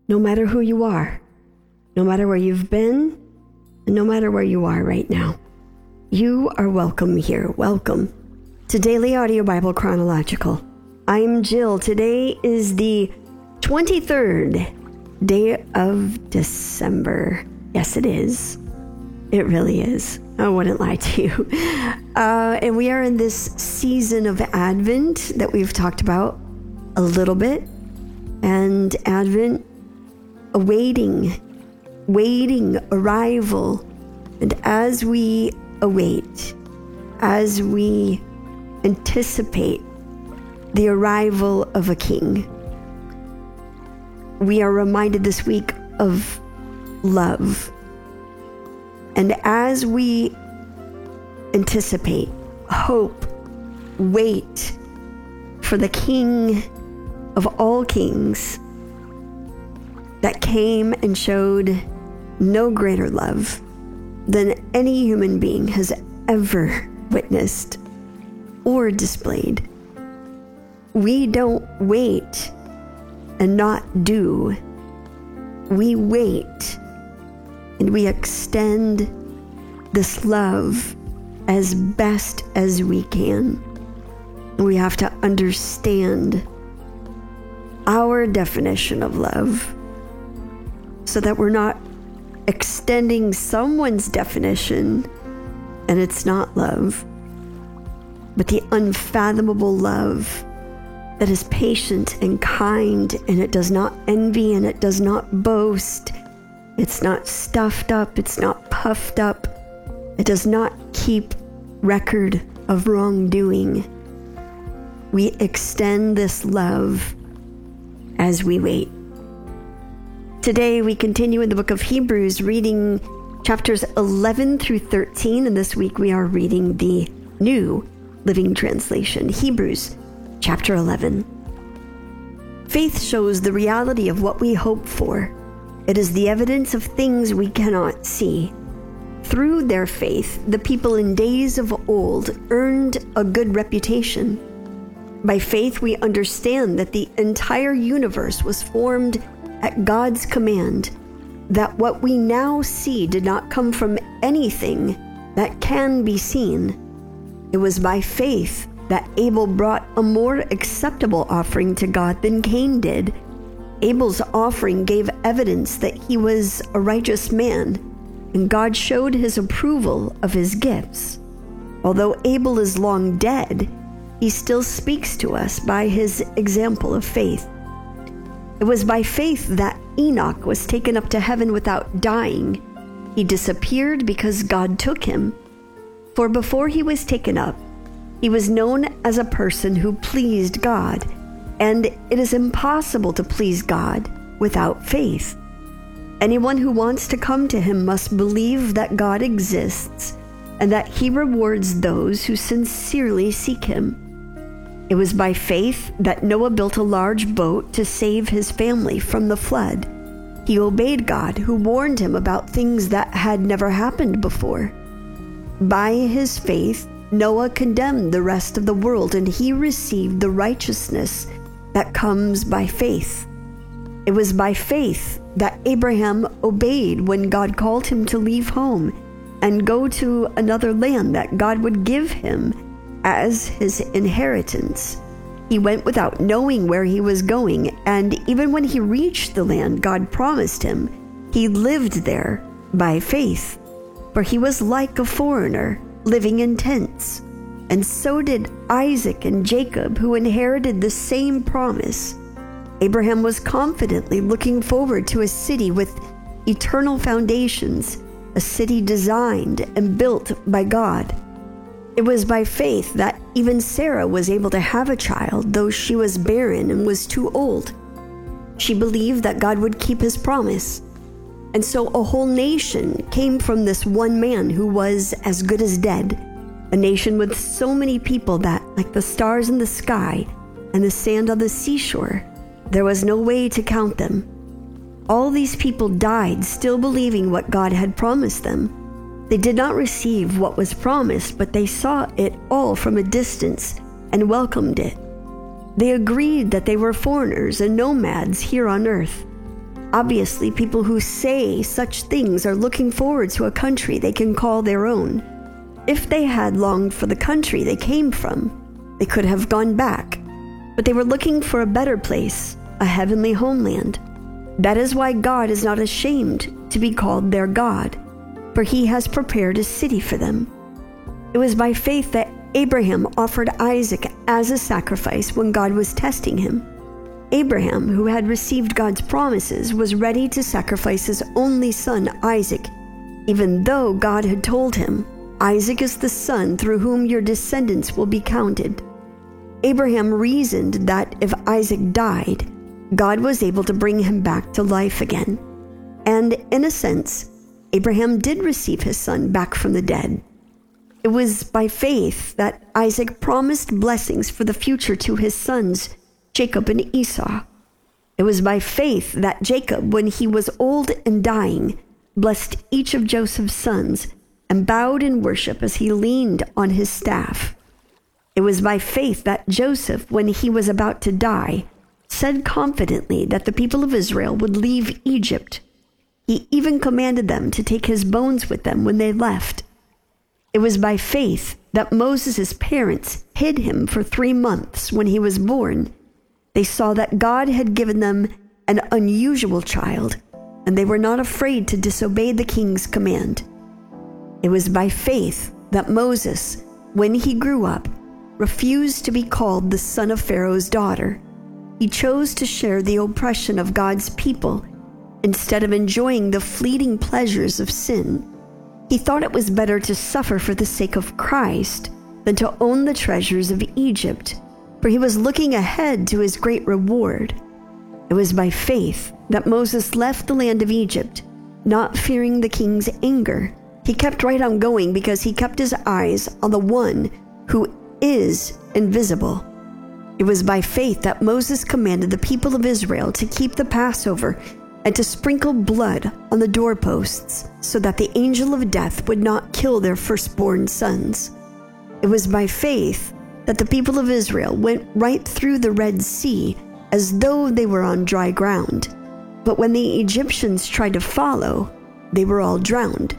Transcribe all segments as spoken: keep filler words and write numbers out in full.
no matter who you are, no matter where you've been, and no matter where you are right now. You are welcome here. Welcome to Daily Audio Bible Chronological. I'm Jill. Today is the twenty-third day of December. Yes, it is. It really is. I wouldn't lie to you. Uh, and we are in this season of Advent that we've talked about a little bit. And Advent, awaiting, waiting arrival. And as we await, as we anticipate the arrival of a king, we are reminded this week of love. And as we anticipate, hope, wait for the King of all kings that came and showed no greater love than any human being has ever witnessed or displayed, we don't wait and not do. We wait and we extend this love as best as we can. We have to understand our definition of love so that we're not extending someone's definition and it's not love, but the unfathomable love that is patient and kind, and it does not envy and it does not boast. It's not stuffed up. It's not puffed up. It does not keep record of wrongdoing. We extend this love as we wait. Today we continue in the book of Hebrews, reading chapters eleven through thirteen, and this week we are reading the New Living Translation. Hebrews chapter eleven. Faith shows the reality of what we hope for. It is the evidence of things we cannot see. Through their faith, the people in days of old earned a good reputation. By faith, we understand that the entire universe was formed at God's command, that what we now see did not come from anything that can be seen. It was by faith that Abel brought a more acceptable offering to God than Cain did. Abel's offering gave evidence that he was a righteous man, and God showed his approval of his gifts. Although Abel is long dead, he still speaks to us by his example of faith. It was by faith that Enoch was taken up to heaven without dying. He disappeared because God took him. For before he was taken up, he was known as a person who pleased God, and it is impossible to please God without faith. Anyone who wants to come to him must believe that God exists and that he rewards those who sincerely seek him. It was by faith that Noah built a large boat to save his family from the flood. He obeyed God, who warned him about things that had never happened before. By his faith, Noah condemned the rest of the world, and he received the righteousness that comes by faith. It was by faith that Abraham obeyed when God called him to leave home and go to another land that God would give him as his inheritance. He went without knowing where he was going, and even when he reached the land God promised him, he lived there by faith, for he was like a foreigner living in tents. And so did Isaac and Jacob, who inherited the same promise. Abraham was confidently looking forward to a city with eternal foundations, a city designed and built by God. It was by faith that even Sarah was able to have a child, though she was barren and was too old. She believed that God would keep his promise. And so a whole nation came from this one man who was as good as dead, a nation with so many people that, like the stars in the sky and the sand on the seashore, there was no way to count them. All these people died still believing what God had promised them. They did not receive what was promised, but they saw it all from a distance and welcomed it. They agreed that they were foreigners and nomads here on earth. Obviously, people who say such things are looking forward to a country they can call their own. If they had longed for the country they came from, they could have gone back. But they were looking for a better place, a heavenly homeland. That is why God is not ashamed to be called their God, for he has prepared a city for them. It was by faith that Abraham offered Isaac as a sacrifice when God was testing him. Abraham, who had received God's promises, was ready to sacrifice his only son, Isaac, even though God had told him, "Isaac is the son through whom your descendants will be counted." Abraham reasoned that if Isaac died, God was able to bring him back to life again. And in a sense, Abraham did receive his son back from the dead. It was by faith that Isaac promised blessings for the future to his sons, Jacob and Esau. It was by faith that Jacob, when he was old and dying, blessed each of Joseph's sons and bowed in worship as he leaned on his staff. It was by faith that Joseph, when he was about to die, said confidently that the people of Israel would leave Egypt. He even commanded them to take his bones with them when they left. It was by faith that Moses' parents hid him for three months when he was born. They saw that God had given them an unusual child, and they were not afraid to disobey the king's command. It was by faith that Moses, when he grew up, refused to be called the son of Pharaoh's daughter. He chose to share the oppression of God's people instead of enjoying the fleeting pleasures of sin. He thought it was better to suffer for the sake of Christ than to own the treasures of Egypt, for he was looking ahead to his great reward. It was by faith that Moses left the land of Egypt, not fearing the king's anger. He kept right on going because he kept his eyes on the one who is invisible. It was by faith that Moses commanded the people of Israel to keep the Passover and to sprinkle blood on the doorposts so that the angel of death would not kill their firstborn sons. It was by faith that the people of Israel went right through the Red Sea as though they were on dry ground. But when the Egyptians tried to follow, they were all drowned.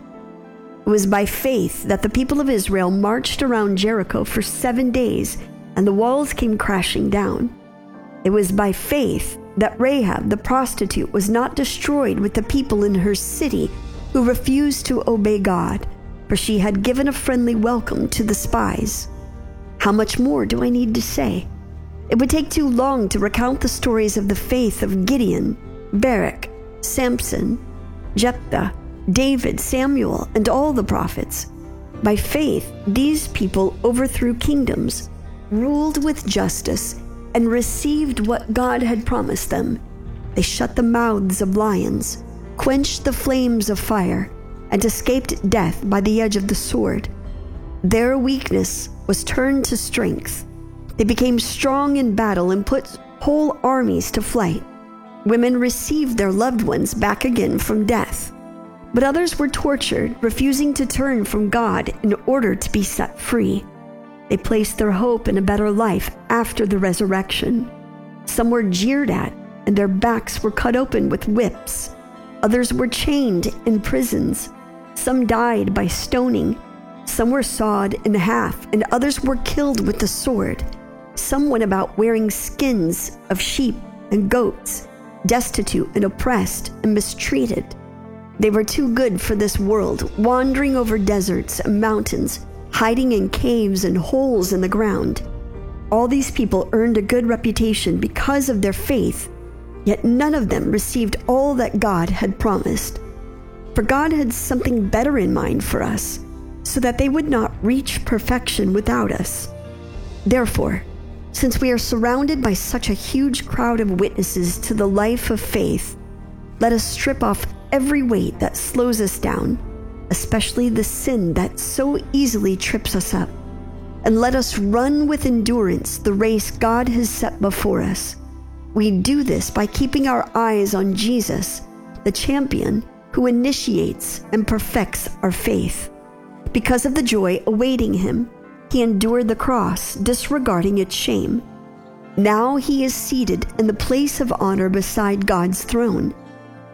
It was by faith that the people of Israel marched around Jericho for seven days and the walls came crashing down. It was by faith that Rahab the prostitute was not destroyed with the people in her city who refused to obey God, for she had given a friendly welcome to the spies. How much more do I need to say? It would take too long to recount the stories of the faith of Gideon, Barak, Samson, Jephthah, David, Samuel, and all the prophets. By faith, these people overthrew kingdoms, ruled with justice, and received what God had promised them. They shut the mouths of lions, quenched the flames of fire, and escaped death by the edge of the sword. Their weakness was turned to strength. They became strong in battle and put whole armies to flight. Women received their loved ones back again from death. But others were tortured, refusing to turn from God in order to be set free. They placed their hope in a better life after the resurrection. Some were jeered at, and their backs were cut open with whips. Others were chained in prisons. Some died by stoning. Some were sawed in half, and others were killed with the sword. Some went about wearing skins of sheep and goats, destitute and oppressed and mistreated. They were too good for this world, wandering over deserts and mountains, hiding in caves and holes in the ground. All these people earned a good reputation because of their faith, yet none of them received all that God had promised. For God had something better in mind for us, so that they would not reach perfection without us. Therefore, since we are surrounded by such a huge crowd of witnesses to the life of faith, let us strip off every weight that slows us down, especially the sin that so easily trips us up, and let us run with endurance the race God has set before us. We do this by keeping our eyes on Jesus, the champion who initiates and perfects our faith. Because of the joy awaiting him, he endured the cross, disregarding its shame. Now he is seated in the place of honor beside God's throne.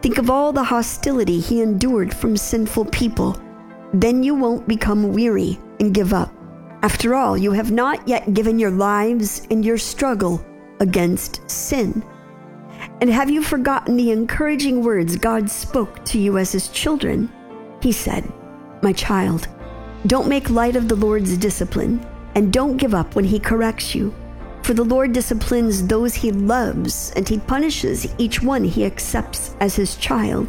Think of all the hostility he endured from sinful people. Then you won't become weary and give up. After all, you have not yet given your lives in your struggle against sin. And have you forgotten the encouraging words God spoke to you as his children? He said, "My child, don't make light of the Lord's discipline, and don't give up when he corrects you. For the Lord disciplines those he loves, and he punishes each one he accepts as his child."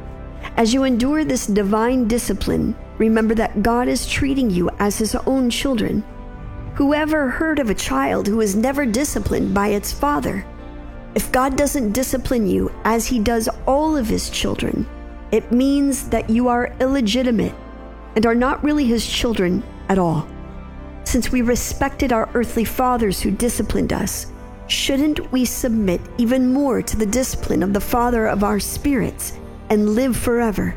As you endure this divine discipline, remember that God is treating you as his own children. Whoever heard of a child who is never disciplined by its father? If God doesn't discipline you as he does all of his children, it means that you are illegitimate and are not really his children at all. Since we respected our earthly fathers who disciplined us, shouldn't we submit even more to the discipline of the Father of our spirits and live forever?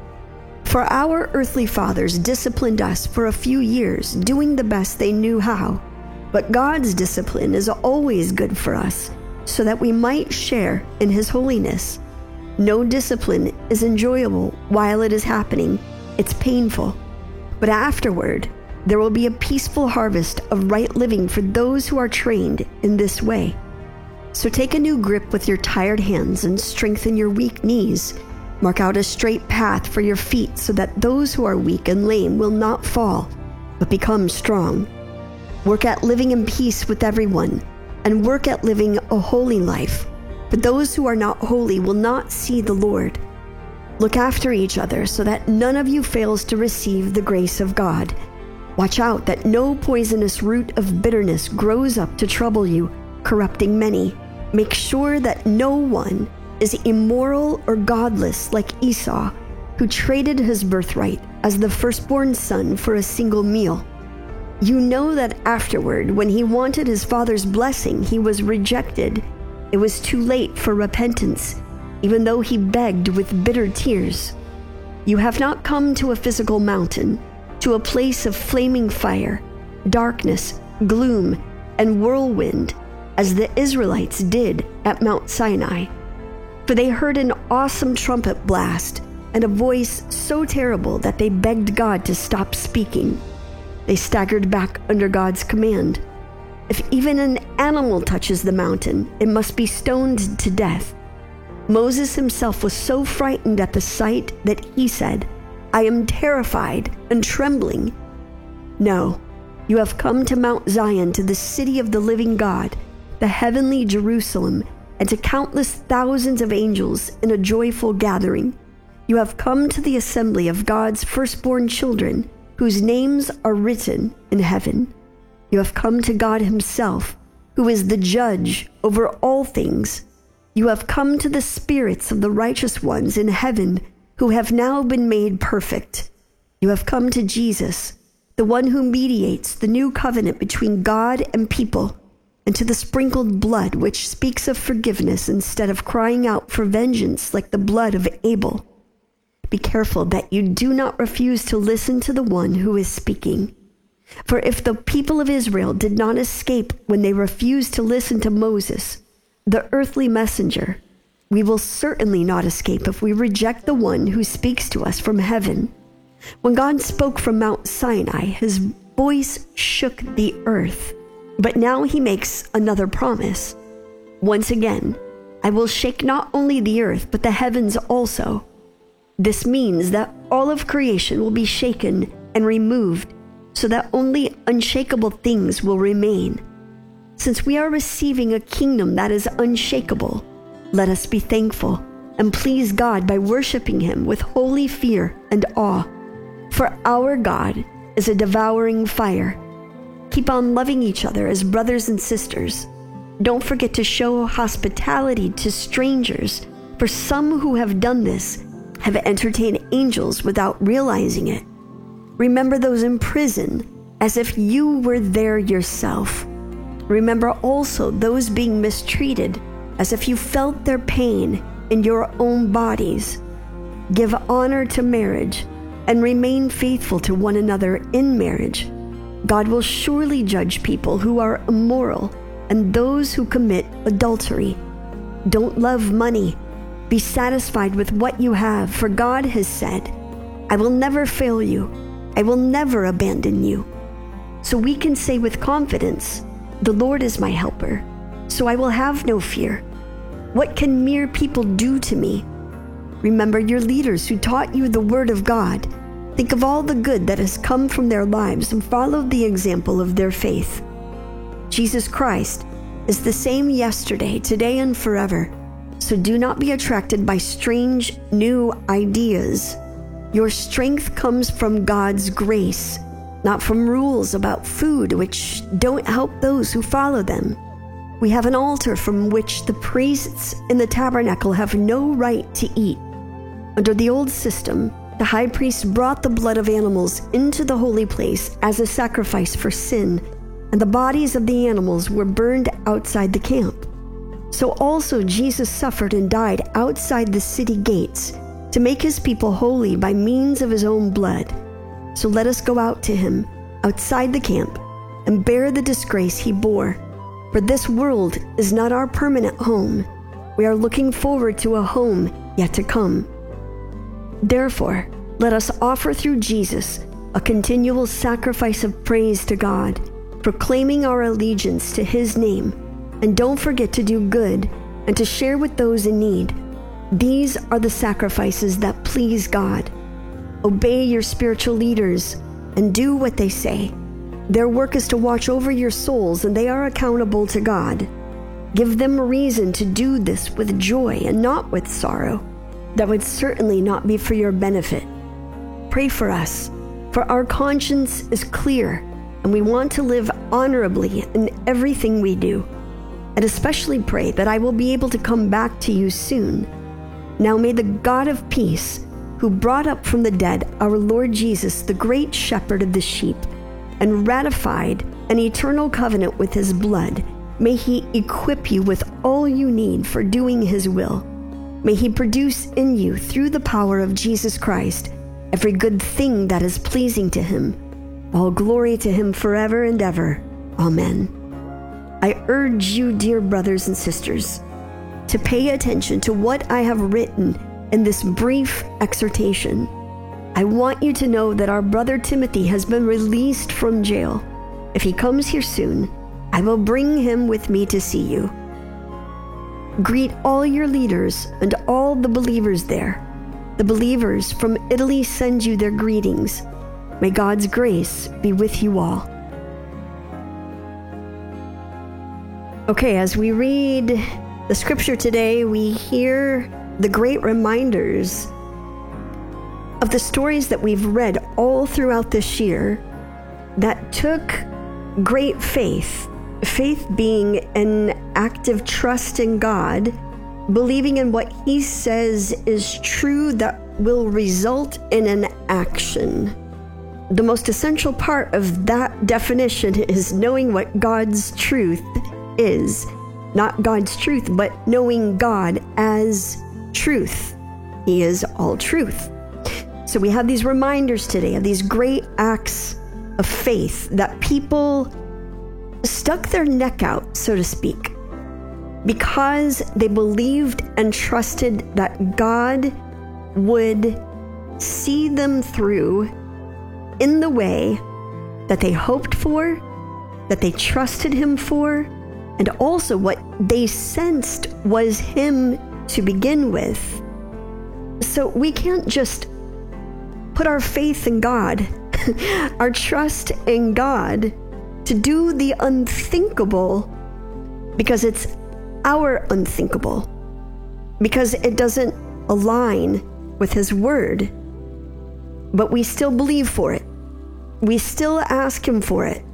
For our earthly fathers disciplined us for a few years, doing the best they knew how. But God's discipline is always good for us, so that we might share in his holiness. No discipline is enjoyable while it is happening. It's painful. But afterward, there will be a peaceful harvest of right living for those who are trained in this way. So take a new grip with your tired hands and strengthen your weak knees. Mark out a straight path for your feet so that those who are weak and lame will not fall, but become strong. Work at living in peace with everyone, and work at living a holy life. But those who are not holy will not see the Lord. Look after each other so that none of you fails to receive the grace of God. Watch out that no poisonous root of bitterness grows up to trouble you, corrupting many. Make sure that no one is immoral or godless like Esau, who traded his birthright as the firstborn son for a single meal. You know that afterward, when he wanted his father's blessing, he was rejected. It was too late for repentance, even though he begged with bitter tears. You have not come to a physical mountain, to a place of flaming fire, darkness, gloom, and whirlwind, as the Israelites did at Mount Sinai. For they heard an awesome trumpet blast and a voice so terrible that they begged God to stop speaking. They staggered back under God's command. If even an animal touches the mountain, it must be stoned to death. Moses himself was so frightened at the sight that he said, "I am terrified and trembling." No, you have come to Mount Zion, to the city of the living God, the heavenly Jerusalem, and to countless thousands of angels in a joyful gathering. You have come to the assembly of God's firstborn children, whose names are written in heaven. You have come to God himself, who is the judge over all things. You have come to the spirits of the righteous ones in heaven, who have now been made perfect. You have come to Jesus, the one who mediates the new covenant between God and people, and to the sprinkled blood which speaks of forgiveness instead of crying out for vengeance like the blood of Abel. Be careful that you do not refuse to listen to the one who is speaking. For if the people of Israel did not escape when they refused to listen to Moses, the earthly messenger, we will certainly not escape if we reject the one who speaks to us from heaven. When God spoke from Mount Sinai, his voice shook the earth. But now he makes another promise. Once again, I will shake not only the earth, but the heavens also. This means that all of creation will be shaken and removed, so that only unshakable things will remain. Since we are receiving a kingdom that is unshakable, let us be thankful and please God by worshiping him with holy fear and awe. For our God is a devouring fire. Keep on loving each other as brothers and sisters. Don't forget to show hospitality to strangers, for some who have done this have entertained angels without realizing it. Remember those in prison as if you were there yourself. Remember also those being mistreated as if you felt their pain in your own bodies. Give honor to marriage and remain faithful to one another in marriage. God will surely judge people who are immoral and those who commit adultery. Don't love money, Be satisfied with what you have, for God has said, I will never fail you. I will never abandon you. So we can say with confidence, the Lord is my helper, so I will have no fear. What can mere people do to me? Remember your leaders who taught you the word of God. Think of all the good that has come from their lives and follow the example of their faith. Jesus Christ is the same yesterday, today, and forever. So do not be attracted by strange new ideas. Your strength comes from God's grace, not from rules about food which don't help those who follow them. We have an altar from which the priests in the tabernacle have no right to eat. Under the old system, the high priest brought the blood of animals into the holy place as a sacrifice for sin, and the bodies of the animals were burned outside the camp. So also Jesus suffered and died outside the city gates to make his people holy by means of his own blood. So let us go out to him outside the camp and bear the disgrace he bore. For this world is not our permanent home. We are looking forward to a home yet to come. Therefore, let us offer through Jesus a continual sacrifice of praise to God, proclaiming our allegiance to his name. And don't forget to do good and to share with those in need. These are the sacrifices that please God. Obey your spiritual leaders and do what they say. Their work is to watch over your souls, and they are accountable to God. Give them a reason to do this with joy and not with sorrow. That would certainly not be for your benefit. Pray for us, for our conscience is clear, and we want to live honorably in everything we do. And especially pray that I will be able to come back to you soon. Now may the God of peace, who brought up from the dead our Lord Jesus, the great shepherd of the sheep, and ratified an eternal covenant with his blood, may he equip you with all you need for doing his will. May he produce in you, through the power of Jesus Christ, every good thing that is pleasing to him. All glory to him forever and ever. Amen. I urge you, dear brothers and sisters, to pay attention to what I have written in this brief exhortation. I want you to know that our brother Timothy has been released from jail. If he comes here soon, I will bring him with me to see you. Greet all your leaders and all the believers there. The believers from Italy send you their greetings. May God's grace be with you all. Okay, as we read the scripture today, we hear the great reminders of the stories that we've read all throughout this year that took great faith. Faith being an active trust in God, believing in what he says is true that will result in an action. The most essential part of that definition is knowing what God's truth is. Not God's truth, but knowing God as truth. He is all truth. So we have these reminders today of these great acts of faith that people stuck their neck out, so to speak, because they believed and trusted that God would see them through in the way that they hoped for, that they trusted him for, and also what they sensed was him to begin with. So we can't just put our faith in God, our trust in God, to do the unthinkable because it's our unthinkable, because it doesn't align with his word. But we still believe for it. We still ask him for it.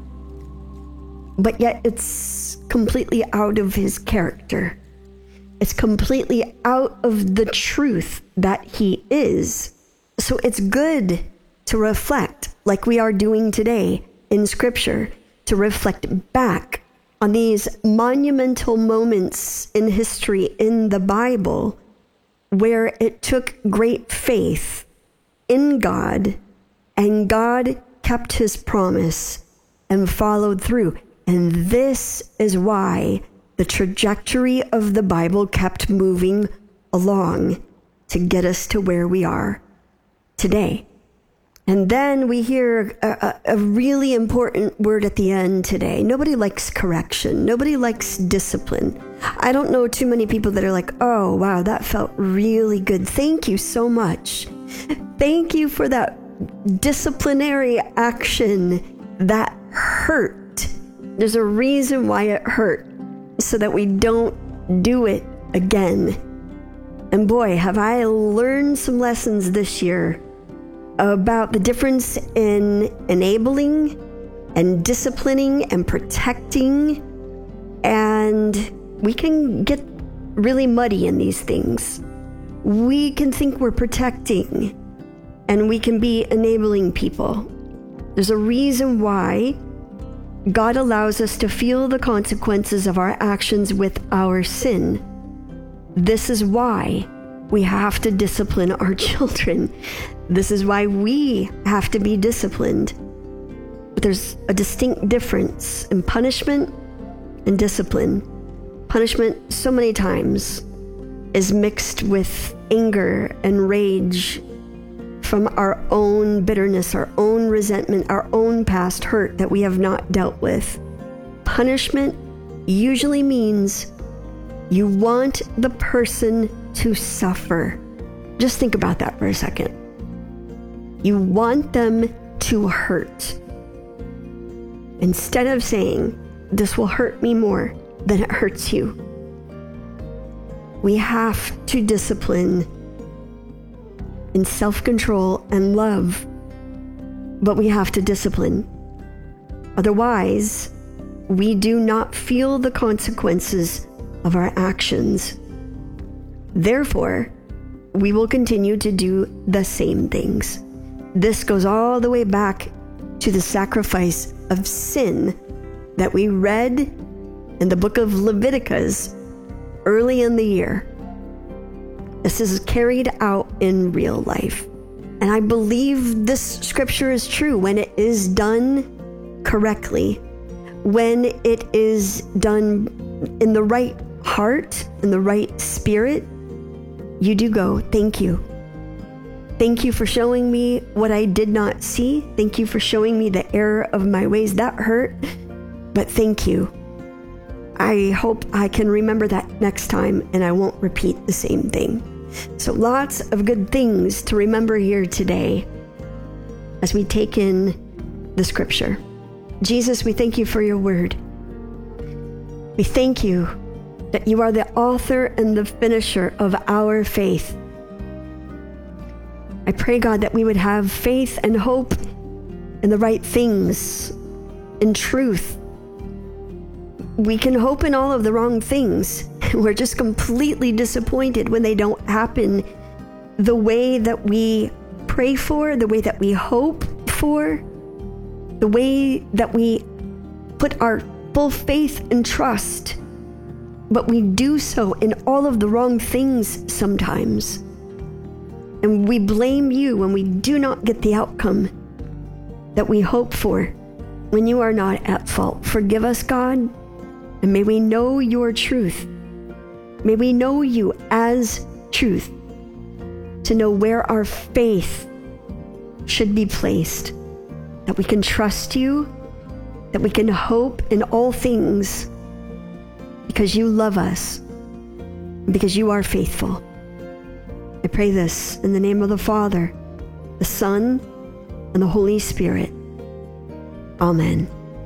But yet it's completely out of his character. It's completely out of the truth that he is. So it's good to reflect, like we are doing today in Scripture, to reflect back on these monumental moments in history in the Bible where it took great faith in God, and God kept his promise and followed through. And this is why the trajectory of the Bible kept moving along to get us to where we are today. And then we hear a, a, a really important word at the end today. Nobody likes correction. Nobody likes discipline. I don't know too many people that are like, oh, wow, that felt really good. Thank you so much. Thank you for that disciplinary action that hurt. There's a reason why it hurt, so that we don't do it again. And boy, have I learned some lessons this year about the difference in enabling and disciplining and protecting. And we can get really muddy in these things. We can think we're protecting, and we can be enabling people. There's a reason why God allows us to feel the consequences of our actions with our sin. This is why we have to discipline our children. This is why we have to be disciplined. But there's a distinct difference in punishment and discipline. Punishment, so many times, is mixed with anger and rage from our own bitterness, our own resentment, our own past hurt that we have not dealt with. Punishment usually means you want the person to suffer. Just think about that for a second. You want them to hurt. Instead of saying, this will hurt me more than it hurts you. We have to discipline in self-control and love, but we have to discipline. Otherwise, we do not feel the consequences of our actions. Therefore, we will continue to do the same things. This goes all the way back to the sacrifice of sin that we read in the book of Leviticus early in the year. This is carried out in real life. And I believe this scripture is true when it is done correctly, when it is done in the right heart, in the right spirit. You do go, thank you. Thank you for showing me what I did not see. Thank you for showing me the error of my ways. That hurt, but thank you. I hope I can remember that next time and I won't repeat the same thing. So lots of good things to remember here today as we take in the scripture. Jesus, we thank you for your word. We thank you that you are the author and the finisher of our faith. I pray, God, that we would have faith and hope in the right things, in truth. We can hope in all of the wrong things. We're just completely disappointed when they don't happen the way that we pray for, the way that we hope for, the way that we put our full faith and trust. But we do so in all of the wrong things sometimes. And we blame you when we do not get the outcome that we hope for, when you are not at fault. Forgive us, God, and may we know your truth. May we know you as truth, to know where our faith should be placed, that we can trust you, that we can hope in all things, because you love us, and because you are faithful. I pray this in the name of the Father, the Son, and the Holy Spirit. Amen.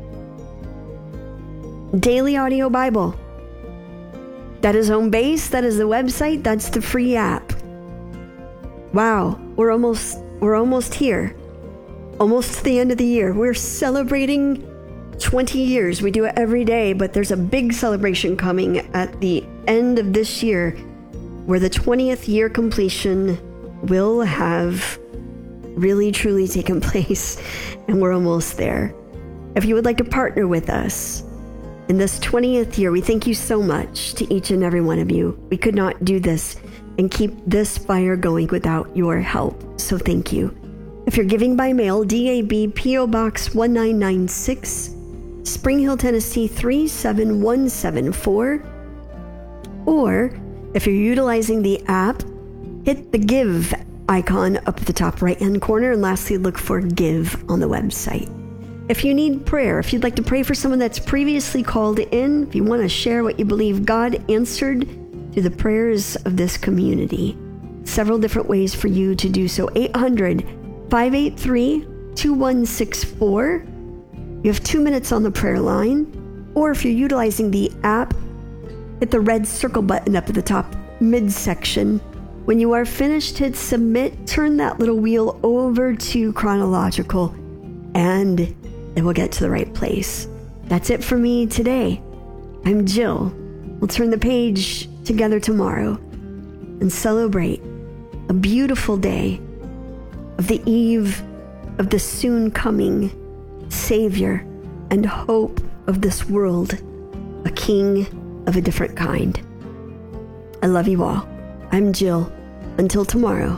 Daily Audio Bible. That is home base. That is the website. That's the free app. Wow, we're almost we're almost here. Almost to the end of the year. We're celebrating twenty years. We do it every day, but there's a big celebration coming at the end of this year where the twentieth year completion will have really truly taken place, and we're almost there. If you would like to partner with us in this twentieth year, we thank you so much to each and every one of you. We could not do this and keep this fire going without your help, so thank you. If you're giving by mail, D A B P O Box one nine nine six, Spring Hill, Tennessee three seven one seven four, or If you're utilizing the app, hit the Give icon up at the top right-hand corner. And lastly, look for Give on the website. If you need prayer, if you'd like to pray for someone that's previously called in, if you want to share what you believe God answered through the prayers of this community, several different ways for you to do so. eight hundred, five eight three, two one six four. You have two minutes on the prayer line. Or if you're utilizing the app, hit the red circle button up at the top midsection. When you are finished, hit submit, turn that little wheel over to chronological, and it will get to the right place. That's it for me today. I'm Jill. We'll turn the page together tomorrow and celebrate a beautiful day of the eve of the soon coming Savior and hope of this world, a king of a different kind. I love you all. I'm Jill. Until tomorrow,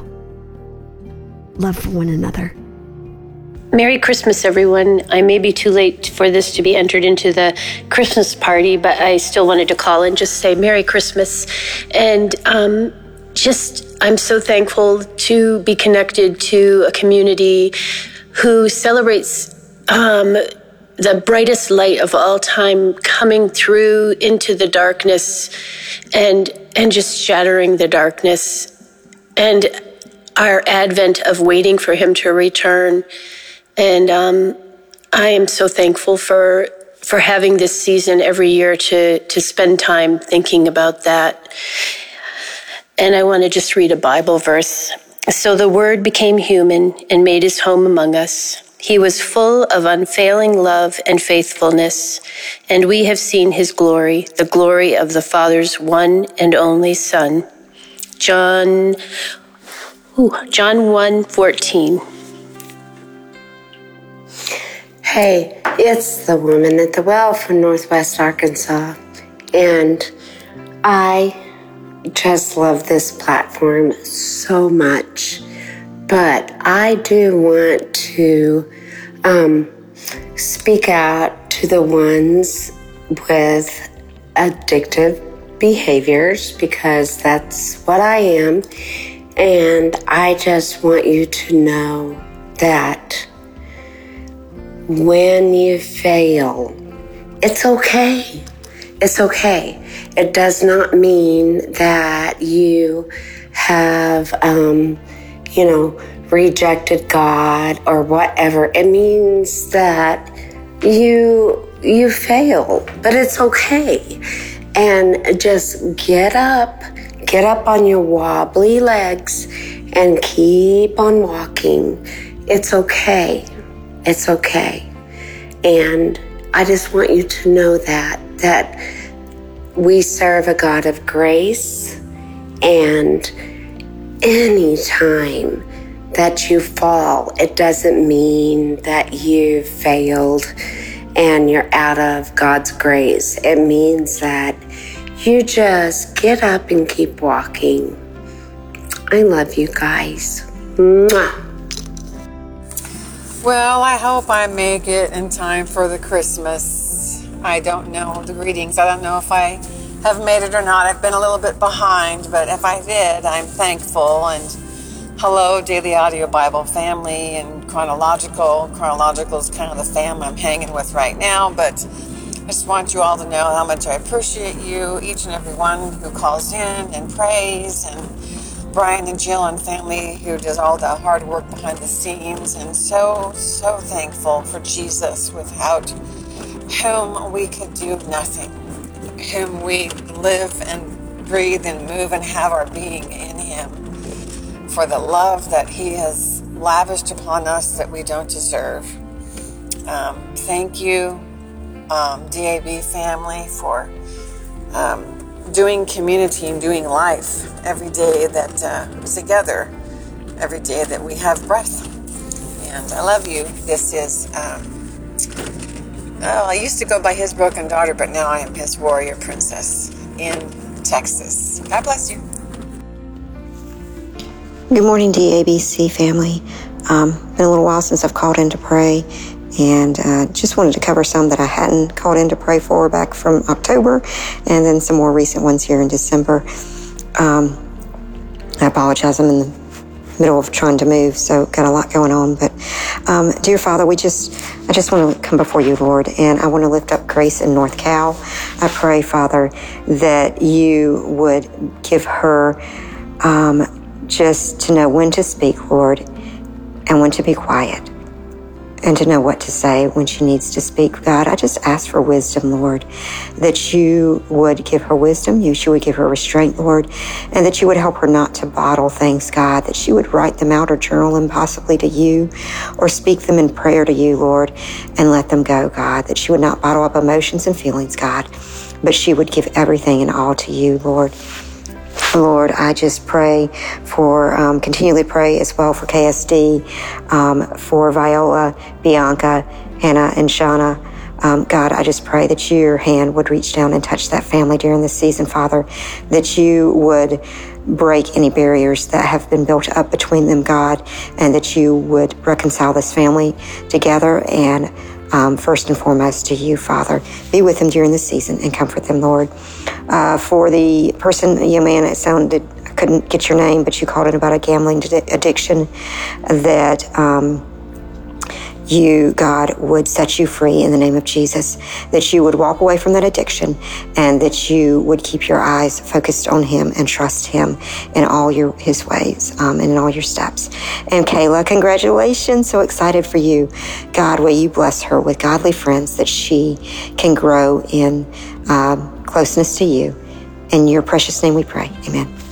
love for one another. Merry Christmas, everyone. I may be too late for this to be entered into the Christmas party, but I still wanted to call and just say Merry Christmas. And um, just, I'm so thankful to be connected to a community who celebrates um, the brightest light of all time coming through into the darkness and and just shattering the darkness, and our advent of waiting for him to return. And um, I am so thankful for for having this season every year to to spend time thinking about that. And I want to just read a Bible verse. So the Word became human and made his home among us. He was full of unfailing love and faithfulness, and we have seen his glory, the glory of the Father's one and only Son. John, ooh, John one fourteen. Hey, it's the woman at the well from Northwest Arkansas, and I just love this platform so much. But I do want to um, speak out to the ones with addictive behaviors, because that's what I am. And I just want you to know that when you fail, it's okay. It's okay. It does not mean that you have, um, you know, rejected God or whatever. It means that you you fail, but it's okay. And just get up, get up on your wobbly legs and keep on walking. It's okay. It's okay. And I just want you to know that, that we serve a God of grace, and any time that you fall, it doesn't mean that you failed and you're out of God's grace. It means that you just get up and keep walking. I love you guys. Mwah. Well, I hope I make it in time for the Christmas. I don't know the greetings. I don't know if I have made it or not. I've been a little bit behind, but if I did, I'm thankful. And hello, Daily Audio Bible family and Chronological. Chronological is kind of the fam I'm hanging with right now, but I just want you all to know how much I appreciate you, each and every one who calls in and prays, and Brian and Jill and family who does all the hard work behind the scenes, and so, so thankful for Jesus, without whom we could do nothing, whom we live and breathe and move and have our being in him, for the love that he has lavished upon us that we don't deserve. Um, thank you, um, D A B family, for um, doing community and doing life every day that uh, we're together, every day that we have breath. And I love you. This is, um, oh, I used to go by his broken daughter, but now I am his warrior princess in Texas. God bless you. Good morning, D A B C family. Um, been a little while since I've called in to pray, and uh, just wanted to cover some that I hadn't called in to pray for back from October, and then some more recent ones here in December. Um, I apologize. I'm in the middle of trying to move, so got a lot going on. But um, dear Father, we just, I just want to come before you, Lord, and I want to lift up Grace in North Cal. I pray, Father, that you would give her um, just to know when to speak, Lord, and when to be quiet, and to know what to say when she needs to speak. God, I just ask for wisdom, Lord, that you would give her wisdom, you she would give her restraint, Lord, and that you would help her not to bottle things, God, that she would write them out or journal them possibly to you, or speak them in prayer to you, Lord, and let them go, God, that she would not bottle up emotions and feelings, God, but she would give everything and all to you, Lord. Lord, I just pray for, um, continually pray as well for K S D, um, for Viola, Bianca, Hannah, and Shauna. Um, God, I just pray that your hand would reach down and touch that family during this season, Father, that you would break any barriers that have been built up between them, God, and that you would reconcile this family together and Um, first and foremost to you, Father. Be with them during this season and comfort them, Lord. Uh, for the person, the young man, it sounded, I couldn't get your name, but you called it about a gambling addiction, that um, you, God, would set you free in the name of Jesus, that you would walk away from that addiction, and that you would keep your eyes focused on him and trust him in all your his ways um, and in all your steps. And Kayla, congratulations. So excited for you. God, will you bless her with godly friends that she can grow in uh, closeness to you. In your precious name we pray. Amen.